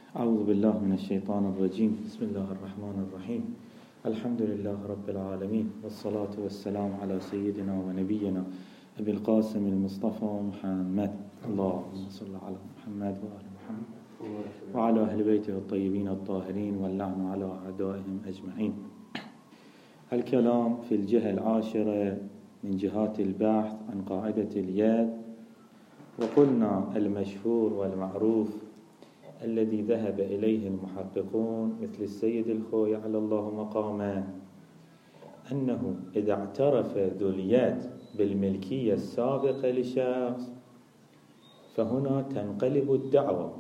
أعوذ بالله من الشيطان الرجيم. بسم الله الرحمن الرحيم. الحمد لله رب العالمين، والصلاة والسلام على سيدنا ونبينا أبي القاسم المصطفى محمد. اللهم صل على محمد وآل محمد وعلى أهل بيته الطيبين الطاهرين، واللعن على أعدائهم أجمعين. الكلام في الجهة العاشرة من جهات البحث عن قاعدة اليد. وقلنا المشهور والمعروف الذي ذهب إليه المحققون مثل السيد الخوي على الله مقامه، أنه إذا اعترف ذو اليد بالملكية السابقة لشخص فهنا تنقلب الدعوة،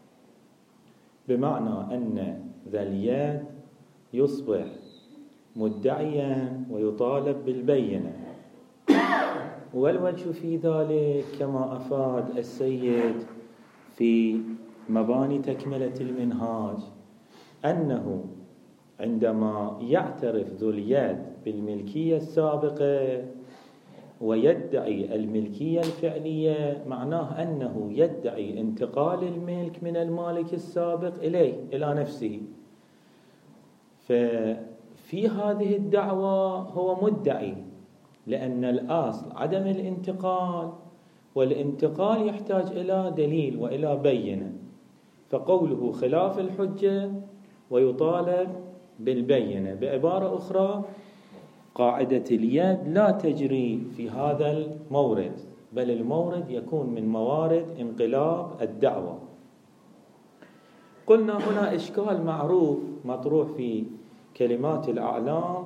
بمعنى أن ذا اليد يصبح مدعيا ويطالب بالبينة. والوجه في ذلك كما أفاد السيد في مباني تكملة المنهاج، أنه عندما يعترف ذو اليد بالملكية السابقة ويدعي الملكية الفعلية، معناه أنه يدعي انتقال الملك من المالك السابق إليه إلى نفسه. ففي هذه الدعوة هو مدعي، لأن الأصل عدم الانتقال، والانتقال يحتاج إلى دليل وإلى بينة، فقوله خلاف الحجة ويطالب بالبينة. بعبارة أخرى، قاعدة اليد لا تجري في هذا المورد، بل المورد يكون من موارد انقلاب الدعوة. قلنا هنا إشكال معروف مطروح في كلمات الأعلام،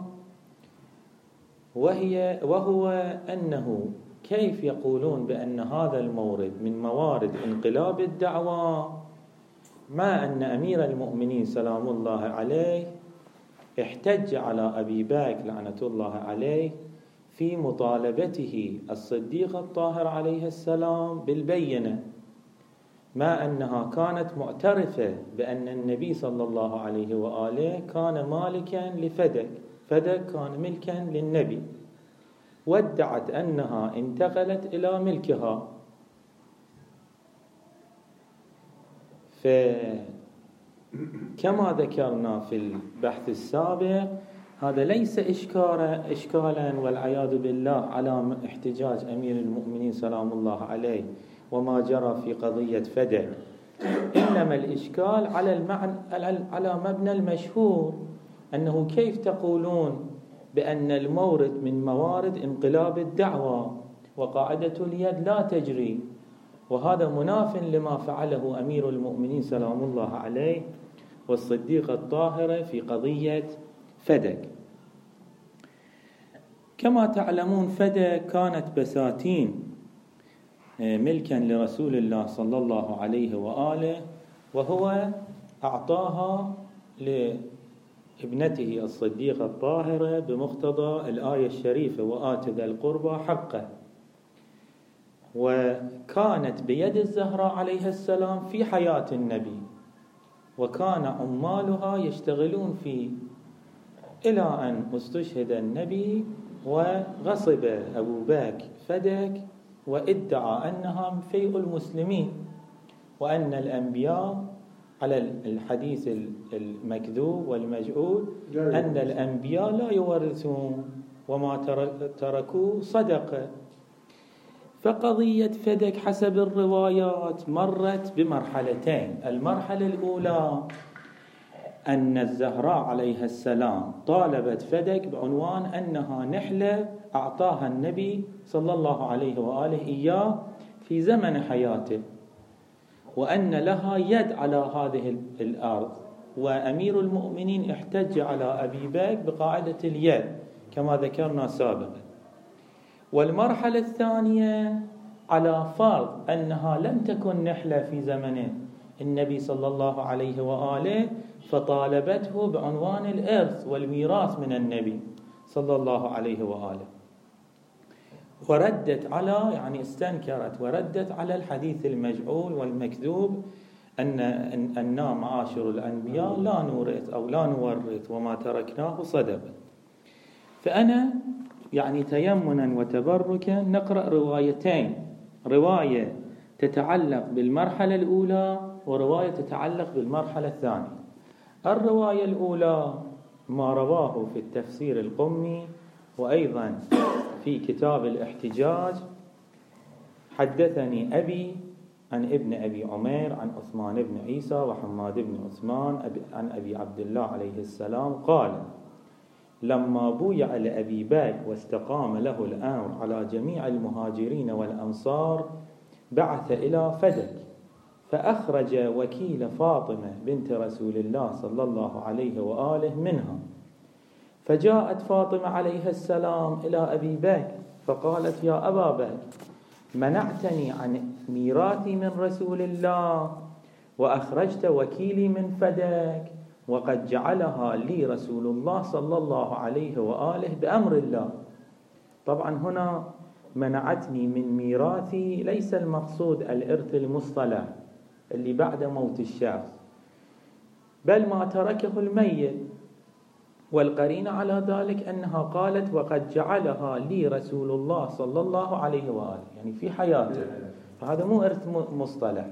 وهو أنه كيف يقولون بأن هذا المورد من موارد انقلاب الدعوة، مع أن أمير المؤمنين سلام الله عليه احتج على أبي بكر لعنة الله عليه في مطالبته الصديق الطاهر عليه السلام بالبينة، ما أنها كانت معترفة بأن النبي صلى الله عليه وآله كان مالكا لفدك، فدك كان ملكا للنبي، وادعت أنها انتقلت إلى ملكها. فكما ذكرنا في البحث السابق، هذا ليس إشكالا والعياذ بالله على احتجاج أمير المؤمنين سلام الله عليه وما جرى في قضية فدك، إنما الإشكال على مبنى المشهور، أنه كيف تقولون بأن المورد من موارد انقلاب الدعوة وقاعدة اليد لا تجري، وهذا مناف لما فعله أمير المؤمنين سلام الله عليه والصديق الطاهرة في قضية فدك. كما تعلمون فدك كانت بساتين ملكا لرسول الله صلى الله عليه وآله، وهو أعطاها لابنته الصديقة الطاهرة بمقتضى الآية الشريفة وآت ذا القربى حقه، وكانت بيد الزهراء عليه السلام في حياة النبي، وكان عمالها يشتغلون فيه إلى أن استشهد النبي وغصب أبو بكر فدك، وادعى أنها من فيء المسلمين، وأن الأنبياء على الحديث المكذوب والمجعول أن الأنبياء لا يورثون وما تركوا صدقة. فقضية فدك حسب الروايات مرت بمرحلتين. المرحلة الأولى أن الزهراء عليها السلام طالبت فدك بعنوان أنها نحلة أعطاها النبي صلى الله عليه وآله إياه في زمن حياته، وأن لها يد على هذه الأرض، وأمير المؤمنين احتج على أبي بكر بقاعدة اليد كما ذكرنا سابقا. والمرحلة الثانية على فرض أنها لم تكن نحلة في زمن النبي صلى الله عليه وآله، فطالبته بعنوان الإرث والميراث من النبي صلى الله عليه وآله، وردت على استنكرت وردت على الحديث المجعول والمكذوب أننا معاشر الأنبياء لا نورث أو لا نورث وما تركناه صدقة. فأنا تيمنا وتبركا نقرأ روايتين، رواية تتعلق بالمرحلة الأولى ورواية تتعلق بالمرحلة الثانية. الرواية الأولى ما رواه في التفسير القمي وأيضا في كتاب الاحتجاج: حدثني أبي عن ابن أبي عمير عن عثمان بن عيسى وحماد بن عثمان عن أبي عبد الله عليه السلام قال: لما بويع لأبي بكر واستقام له الأمر على جميع المهاجرين والأنصار بعث إلى فدك، فأخرج وكيل فاطمة بنت رسول الله صلى الله عليه وآله منها، فجاءت فاطمة عليه السلام إلى أبي بكر فقالت: يا أبا بكر، منعتني عن ميراثي من رسول الله وأخرجت وكيلي من فدك، وقد جعلها لي رسول الله صلى الله عليه وآله بأمر الله. طبعا هنا منعتني من ميراثي ليس المقصود الإرث المصطلح اللي بعد موت الشخص، بل ما تركه الميت، والقرينة على ذلك أنها قالت: وقد جعلها لي رسول الله صلى الله عليه وآله، يعني في حياته، فهذا مو إرث مصطلح.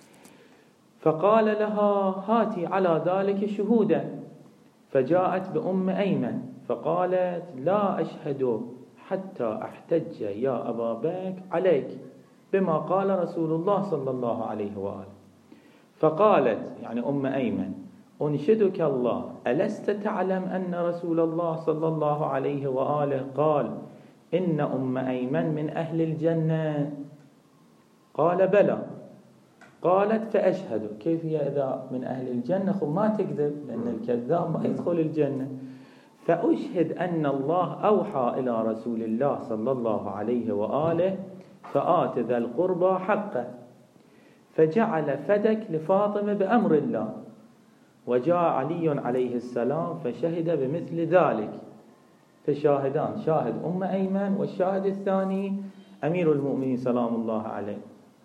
فقال لها: هاتي على ذلك شهودا. فجاءت بأم أيمن فقالت: لا أشهد حتى أحتج يا أبا بكر عليك بما قال رسول الله صلى الله عليه وآله. فقالت يعني أم أيمن: أنشدك الله، ألست تعلم أن رسول الله صلى الله عليه وآله قال: إن أم أيمن من أهل الجنة؟ قال: بلى. قالت: فأشهد. كيف هي إذا من أهل الجنة؟ خب ما تكذب، لأن الكذاب ما يدخل الجنة. فأشهد أن الله أوحى إلى رسول الله صلى الله عليه وآله فآت ذا القربى حقه، فجعل فدك لفاطمة بأمر الله، وجاء علي عليه السلام فشهد بمثل ذلك. فشاهدان: شاهد أم أيمن، والشاهد الثاني أمير المؤمنين سلام الله عليه.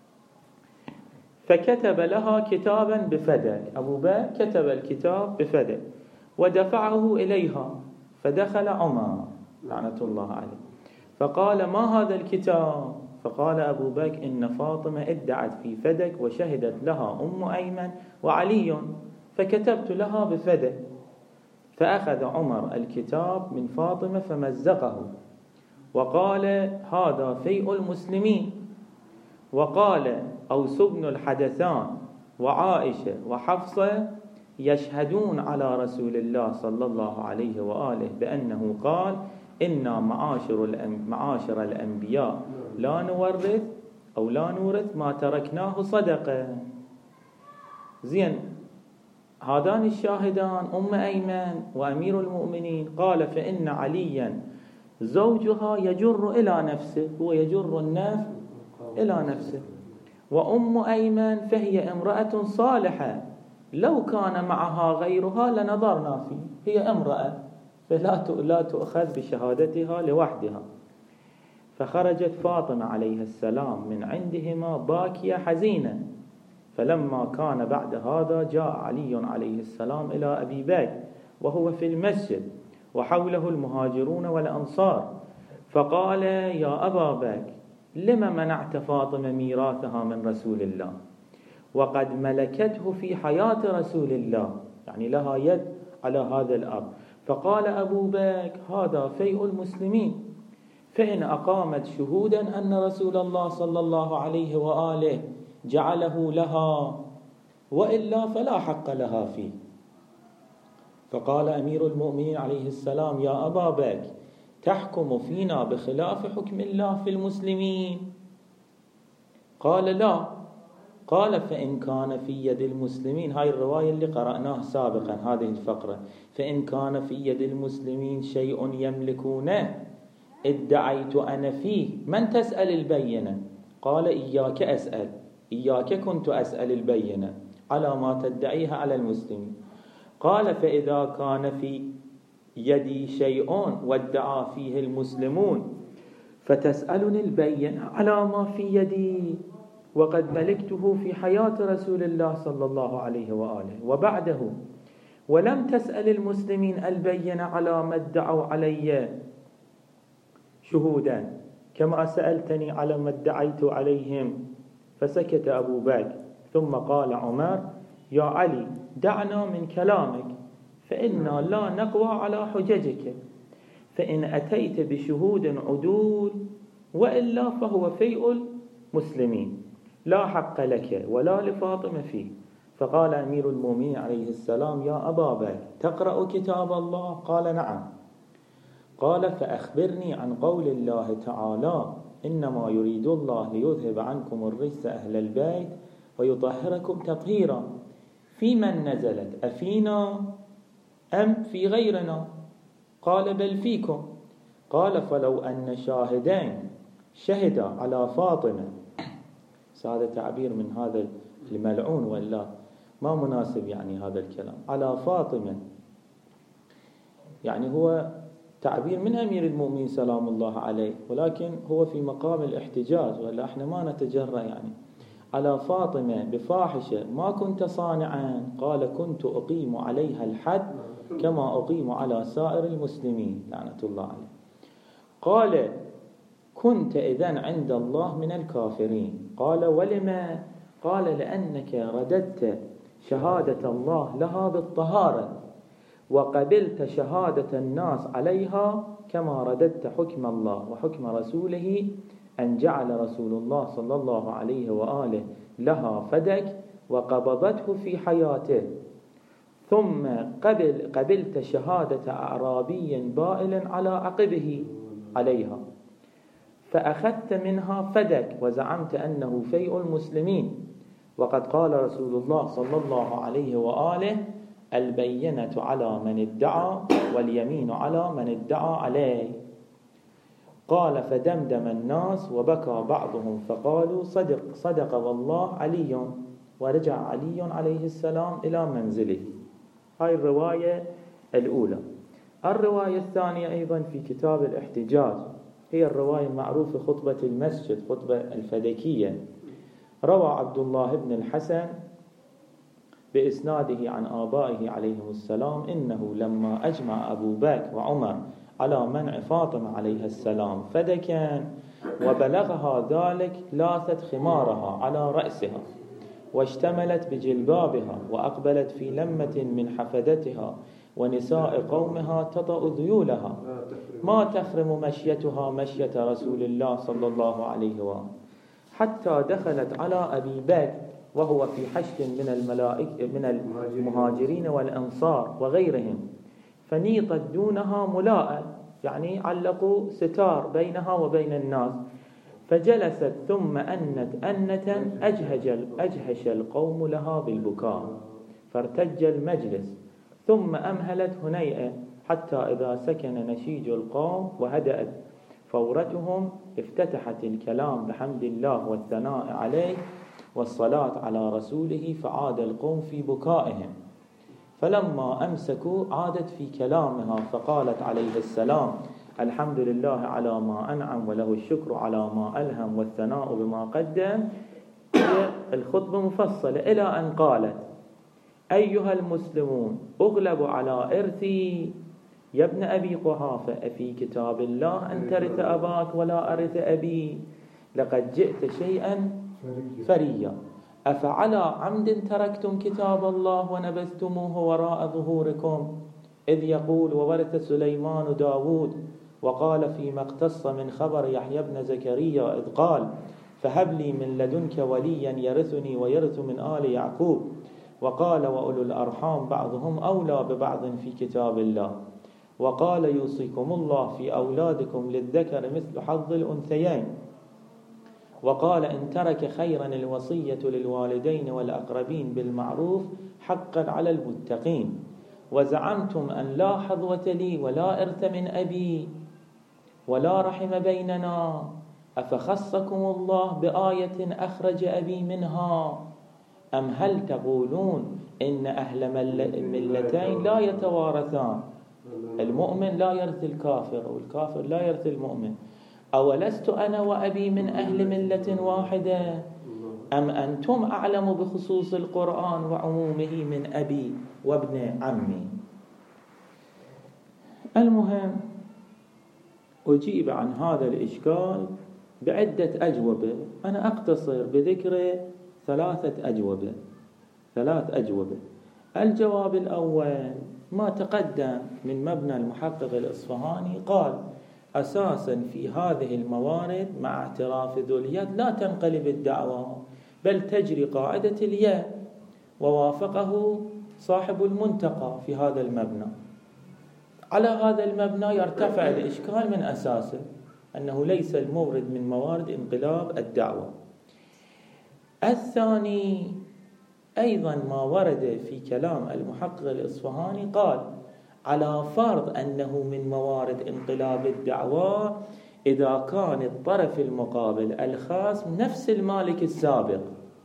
فكتب لها كتابا بفدك، أبو بكر كتب الكتاب بفدك ودفعه إليها، فدخل عمر لعنة الله عليه فقال: ما هذا الكتاب؟ فقال أبو بكر: إن فاطمة ادعت في فدك وشهدت لها أم أيمن وعلي، فكتبت لها بفدك. فأخذ عمر الكتاب من فاطمة فمزقه وقال: هذا فيء المسلمين. وقال: أوس بن الحدثان وعائشة وحفصة يشهدون على رسول الله صلى الله عليه وآله بأنه قال: إنا معاشر الأنبياء لا نورث أو لا نورث ما تركناه صدقة. زين، هذان الشاهدان أم أيمن وأمير المؤمنين. قال: فإن عليا زوجها يجر إلى نفسه، هو يجر النفس إلى نفسه، وأم أيمن فهي امرأة صالحة، لو كان معها غيرها لنظرنا فيه، هي امرأة فلا تؤخذ بشهادتها لوحدها. فخرجت فاطمة عليه السلام من عندهما باكية حزينة. فلما كان بعد هذا جاء علي عليه السلام إلى أبي بكر وهو في المسجد وحوله المهاجرون والأنصار، فقال: يا أبا بكر، لما منعت فاطمة ميراثها من رسول الله وقد ملكته في حياة رسول الله، يعني لها يد على هذا الأب. فقال أبو بكر: هذا فيء المسلمين، فإن أقامت شهودا أن رسول الله صلى الله عليه وآله جعله لها، وإلا فلا حق لها فيه. فقال أمير المؤمنين عليه السلام: يا أبا بكر، تحكم فينا بخلاف حكم الله في المسلمين؟ قال: لا. قال: فإن كان في يد المسلمين، هاي الرواية اللي قرأناها سابقا هذه الفقرة، فإن كان في يد المسلمين شيء يملكونه ادعيت أنا فيه، من تسأل البينة؟ قال: إياك أسأل، إياك كنت أسأل البينة على ما تدعيها على المسلمين. قال: فإذا كان في يدي شيء وادعى فيه المسلمون فتسألني البينة على ما في يدي، وقد ملكته في حياة رسول الله صلى الله عليه وآله وبعده، ولم تسأل المسلمين البينة على ما ادعوا علي شهودا كما سألتني على ما ادعيت عليهم. فسكت أبو بكر، ثم قال عمر: يا علي، دعنا من كلامك، فإنا لا نقوى على حججك، فإن أتيت بشهود عدول، وإلا فهو فيء المسلمين، لا حق لك ولا لفاطمة فيه. فقال أمير المؤمنين عليه السلام: يا أبا بكر، تقرأ كتاب الله؟ قال: نعم. قال: فأخبرني عن قول الله تعالى: إنما يريد الله ليذهب عنكم الرجس أهل البيت ويطهركم تطهيرا. في من نزلت؟ أفينا أم في غيرنا؟ قال: بل فيكم. قال: فلو أن شاهدين شهدا على فاطمة، هذا تعبير من هذا الملعون، ولا ما مناسب يعني هذا الكلام، على فاطمة، يعني هو تعبير من أمير المؤمنين سلام الله عليه، ولكن هو في مقام الاحتجاج، ولا احنا ما نتجرأ يعني على فاطمة بفاحشة ما كنت صانعا؟ قال: كنت أقيم عليها الحد كما أقيم على سائر المسلمين لعنة الله عليه. قال: كنت إذن عند الله من الكافرين. قال: ولما؟ قال: لأنك رددت شهادة الله لها بالطهارة، وقبلت شهادة الناس عليها، كما رددت حكم الله وحكم رسوله أن جعل رسول الله صلى الله عليه وآله لها فدك وقبضته في حياته، ثم قبلت شهادة أعرابي بائل على عقبه عليها، فأخذت منها فدك وزعمت أنه فيء المسلمين، وقد قال رسول الله صلى الله عليه وآله: البينة على من ادعى واليمين على من ادعى عليه. قال: فدمدم الناس وبكى بعضهم فقالوا: صدق والله علي. ورجع علي عليه السلام إلى منزله. هاي الرواية الأولى. الرواية الثانية أيضا في كتاب الاحتجاج، هي الرواية المعروفة خطبة المسجد، خطبة الفدكية. روى عبد الله بن الحسن بإسناده عن آبائه عليهم السلام إنه لما أجمع أبو بكر وعمر على منع فاطمة عليها السلام فدكا، وبلغها ذلك، لاثت خمارها على رأسها، واشتملت بجلبابها، وأقبلت في لمة من حفدتها ونساء قومها تطأ ذيولها، ما تخرم مشيتها مشية رسول الله صلى الله عليه وآله، حتى دخلت على أبي بكر وهو في حشد من الملائكة من المهاجرين والأنصار وغيرهم، فنيطت دونها ملاءة، يعني علقوا ستار بينها وبين الناس، فجلست ثم أنت أنة أجهش القوم لها بالبكاء، فارتج المجلس، ثم أمهلت هنيئة حتى إذا سكن نشيج القوم وهدأت فورتهم افتتحت الكلام بحمد الله والثناء عليه والصلاة على رسوله، فعاد القوم في بكائهم. فلما أمسكوا عادت في كلامها، فقالت عليه السلام: الحمد لله على ما أنعم وله الشكر على ما ألهم والثناء بما قدم. هي الخطبة مفصلة إلى أن قالت: أيها المسلمون، أغلب على إرثي يا ابن أبي قحافة، أفي كتاب الله أن ترث أباك ولا أرث أبي؟ لقد جئت شيئا فريا، أفعلى عمد تركتم كتاب الله ونبذتموه وراء ظهوركم؟ إذ يقول: وورث سليمان داود، وقال فيما اقتص من خبر يحيى بن زكريا إذ قال: فهب لي من لدنك وليا يرثني ويرث من آل يعقوب، وقال: وأولو الأرحام بعضهم أولى ببعض في كتاب الله، وقال: يوصيكم الله في أولادكم للذكر مثل حظ الأنثيين، وقال: إن ترك خيرا الوصية للوالدين والأقربين بالمعروف حقا على المتقين، وزعمتم أن لا حظوة لي ولا إرث من أبي ولا رحم بيننا، أفخصكم الله بآية أخرج أبي منها؟ أم هل تقولون إن أهل ملتين لا يتوارثان، المؤمن لا يرث الكافر والكافر لا يرث المؤمن؟ أولست أنا وأبي من أهل ملة واحدة؟ أم أنتم أعلم بخصوص القرآن وعمومه من أبي وابن عمي؟ المهم، أجيب عن هذا الإشكال بعدة أجوبة. أنا أقتصر بذكر ثلاث أجوبة. الجواب الأول ما تقدم من مبنى المحقق الإصفهاني، قال أساسا في هذه الموارد مع اعتراف ذو اليد لا تنقلب الدعوة بل تجري قاعدة اليد، ووافقه صاحب المنتقى في هذا المبنى. على هذا المبنى يرتفع الإشكال من أساسه أنه ليس المورد من موارد انقلاب الدعوة. الثاني أيضا ما ورد في كلام المحقق الإصفهاني، قال على فرض أنه من موارد انقلاب الدعوة إذا كان الطرف المقابل الخصم نفس المالك السابق،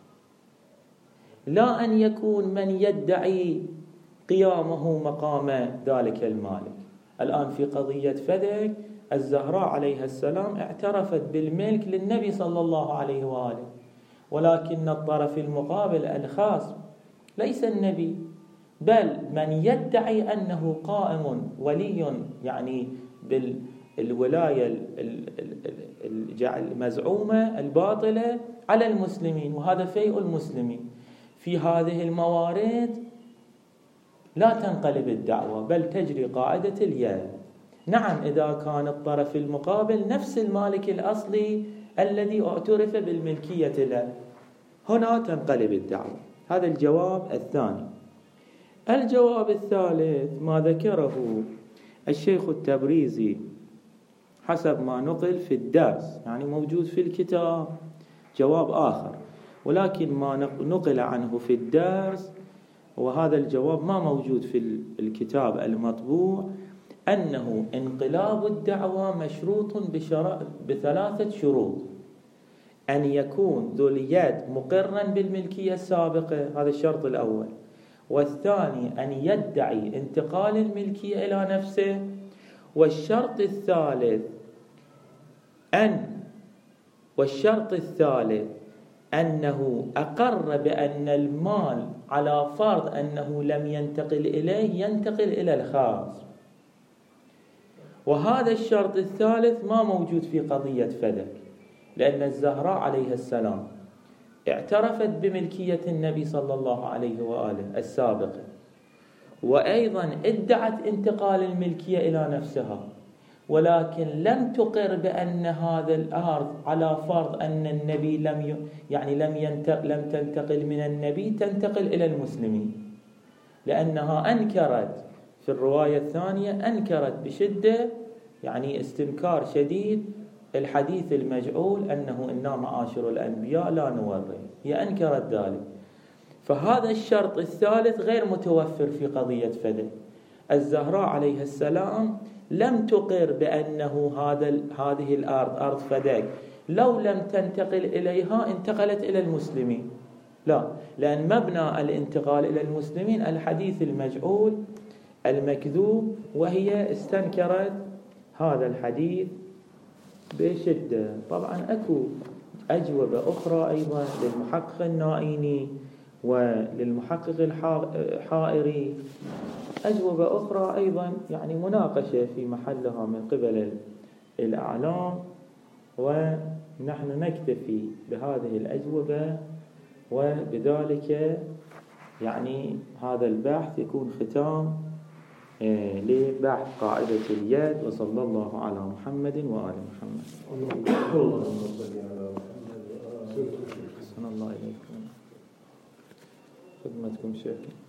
لا أن يكون من يدعي قيامه مقام ذلك المالك. الآن في قضية فدك الزهراء عليها السلام اعترفت بالملك للنبي صلى الله عليه وآله، ولكن الطرف المقابل الخاص ليس النبي، بل من يدعي أنه قائم ولي يعني بالولاية المزعومة الباطلة على المسلمين، وهذا فيء المسلمين. في هذه الموارد لا تنقلب الدعوة بل تجري قاعدة اليد. نعم إذا كان الطرف المقابل نفس المالك الأصلي الذي اعترف بالملكية له، هنا تنقلب الدعوة. هذا الجواب الثاني. الجواب الثالث ما ذكره الشيخ التبريزي حسب ما نقل في الدرس، يعني موجود في الكتاب جواب آخر، ولكن ما نقل عنه في الدرس وهذا الجواب ما موجود في الكتاب المطبوع، أنه انقلاب الدعوة مشروط بثلاثة شروط: أن يكون ذو اليد مقرا بالملكية السابقة، هذا الشرط الأول، والثاني أن يدعي انتقال الملكية إلى نفسه، والشرط الثالث أنه أقر بأن المال على فرض أنه لم ينتقل إليه ينتقل إلى الخاص. وهذا الشرط الثالث ما موجود في قضية فدك، لأن الزهراء عليها السلام اعترفت بملكية النبي صلى الله عليه وآله السابقة، وأيضا ادعت انتقال الملكية إلى نفسها، ولكن لم تقر بأن هذا الأرض على فرض أن النبي لم تنتقل من النبي تنتقل إلى المسلمين، لأنها أنكرت في الرواية الثانية، أنكرت بشدة يعني استنكار شديد الحديث المجعول أنه إنا معاشر الأنبياء لا نورث، هي أنكرت ذلك. فهذا الشرط الثالث غير متوفر في قضية فدك. الزهراء عليها السلام لم تقر بأنه هذه الأرض أرض فدك لو لم تنتقل إليها انتقلت إلى المسلمين، لا، لأن مبنى الانتقال إلى المسلمين الحديث المجعول المكذوب، وهي استنكرت هذا الحديث بشدة. طبعا أكو أجوبة أخرى أيضا للمحقق النائيني وللمحقق الحائري، أجوبة أخرى أيضا يعني مناقشة في محلها من قبل الأعلام، ونحن نكتفي بهذه الأجوبة، وبذلك يعني هذا البحث يكون ختام لبحث قاعدة اليد. وصلى الله على محمد وآل محمد. أحسن الله إليكم. خدمتكم شيخ.